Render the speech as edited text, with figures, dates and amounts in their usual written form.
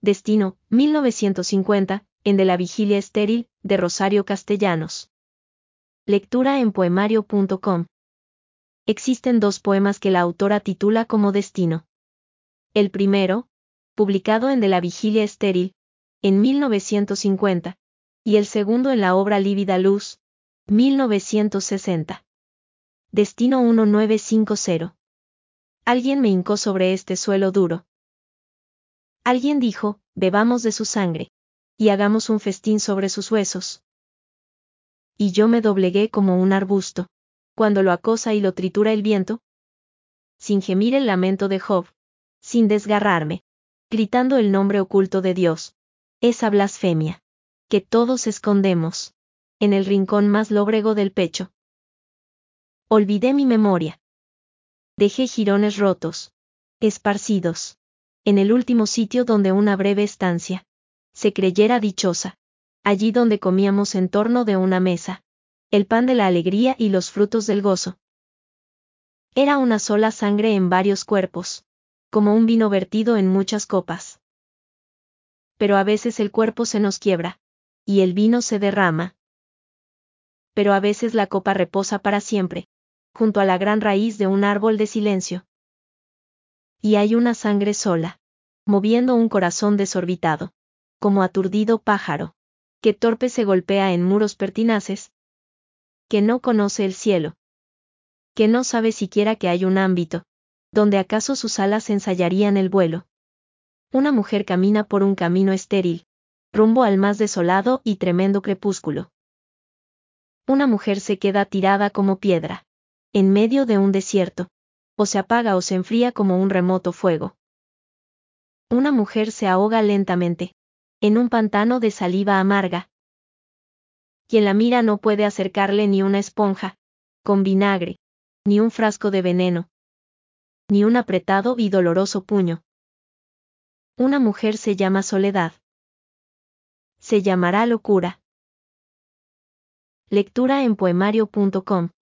Destino, 1950, en De la Vigilia Estéril, de Rosario Castellanos. Lectura en poemario.com. Existen dos poemas que la autora titula como Destino. El primero, publicado en De la Vigilia Estéril, en 1950, y el segundo en la obra Lívida Luz, 1960. Destino 1950. Alguien me hincó sobre este suelo duro. Alguien dijo, bebamos de su sangre, y hagamos un festín sobre sus huesos. Y yo me doblegué como un arbusto, cuando lo acosa y lo tritura el viento, sin gemir el lamento de Job, sin desgarrarme, gritando el nombre oculto de Dios, esa blasfemia, que todos escondemos, en el rincón más lóbrego del pecho. Olvidé mi memoria. Dejé jirones rotos, esparcidos, en el último sitio donde una breve estancia se creyera dichosa, allí donde comíamos en torno de una mesa, el pan de la alegría y los frutos del gozo. Era una sola sangre en varios cuerpos, como un vino vertido en muchas copas. Pero a veces el cuerpo se nos quiebra, y el vino se derrama. Pero a veces la copa reposa para siempre, junto a la gran raíz de un árbol de silencio. Y hay una sangre sola, moviendo un corazón desorbitado, como aturdido pájaro, que torpe se golpea en muros pertinaces, que no conoce el cielo, que no sabe siquiera que hay un ámbito, donde acaso sus alas ensayarían el vuelo. Una mujer camina por un camino estéril, rumbo al más desolado y tremendo crepúsculo. Una mujer se queda tirada como piedra, en medio de un desierto, o se apaga o se enfría como un remoto fuego. Una mujer se ahoga lentamente, en un pantano de saliva amarga. Quien la mira no puede acercarle ni una esponja, con vinagre, ni un frasco de veneno, ni un apretado y doloroso puño. Una mujer se llama soledad. Se llamará locura. Lectura en poemario.com.